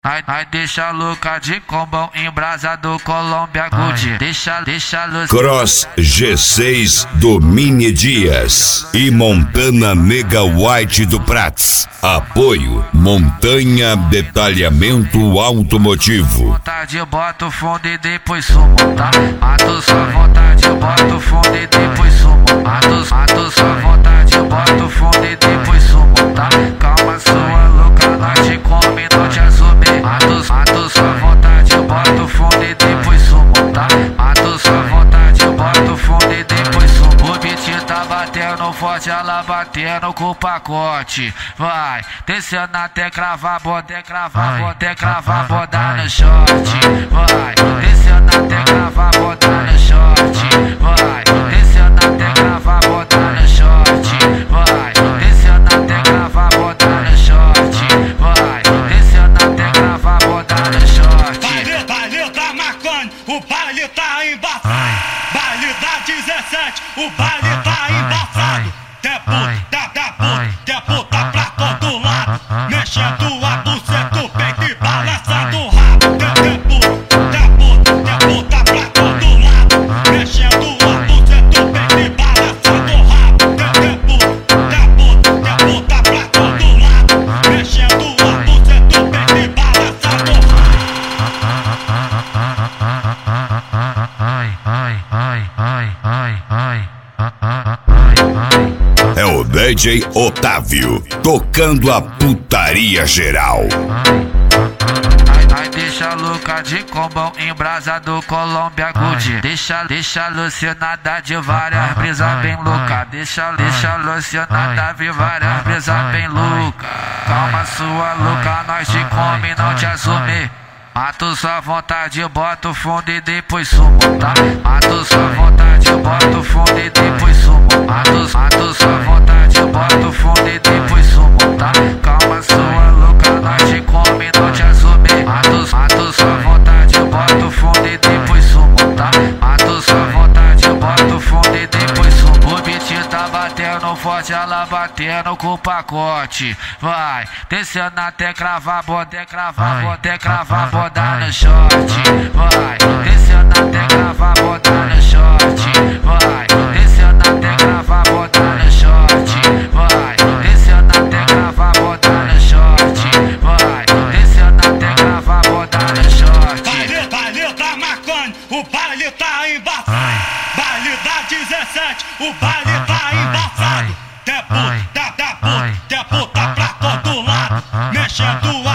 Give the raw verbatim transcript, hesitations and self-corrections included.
Ai, ai, deixa louca de combão, embrasado Colômbia Good. Deixa, deixa luz. Cross G seis do Mini Dias e Montana Mega White do Prats. Apoio Montanha Detalhamento Automotivo. Vontade, bota o fundo e depois sumo, tá? Mato sua vontade, bota o fundo e depois sumo. Mato, mato sua vontade, bota o fundo e depois sumo, tá? Calma, sua louca, nós te come, não te assume. Mato, mato sua vontade, bota o fundo e depois sumo, tá? Mato sua vontade, bota o fundo e depois sumo. O beat tá batendo forte, ela batendo com o pacote. Vai, descendo até cravar, bota cravar, bota cravar, bota no short. Vai, descendo até cravar, bota no short. Vai, descendo até cravar, bota no short. Vai, descendo até cravar, bota no short. Vai, descendo até cravar, bota no short. Baile, baile tá marcando, o baile tá embaçado. Baile da dezessete, o baile tá embaçado. Tem puta, dá, dá puta, tem puta pra todo lado. Mexendo a buceta, o peito e balançando o rabo. Tem puta, tem puta, tem puta pra todo lado. Mexendo a buceta, o peito e balançando o rabo. Tem puta, tem puta, tem puta pra todo lado. Mexendo a buceta, o peito e balançando o rabo. Ai, ai, ai, ai, ai, ai. É o D J Otávio tocando a putaria geral. Ai, ai, deixa louca de combão, embrasado Colômbia Good. Deixa, deixa alucinada de várias brisas bem louca. Deixa, deixa alucinada de várias brisas bem louca. Calma, sua louca, nós te come, não te assume. Mato sua vontade, bota o fundo e depois sumo, tá? Mato sua vontade, bota o fundo e depois sumo. Mato, mato sua vontade, bota o fundo e depois sumo, tá? Calma, sua louca, nós te come, não te assume. Mato, mato sua vontade, bota o fundo e depois sumo, tá? Mato sua vontade, bota o fundo e depois sumo. O beat tá batendo forte, ela batendo com o pacote. Vai, descendo até cravar, bota cravar, bota cravar, bota no short. Vai, descendo até cravar, bota no short. Vai, descendo até cravar, bota no short. Vai, descendo até cravar, bota no short. Vai, descendo até cravar, bota no short. Baile, baile tá marcando, o baile tá embaçado. Baile da dezessete, o baile tá embaçado. Tem puta, tem puta, tem puta pra todo lado. Mexendo a